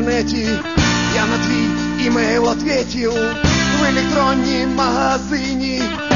інтернеті, я на твій імейл ответив в електроннім магазині.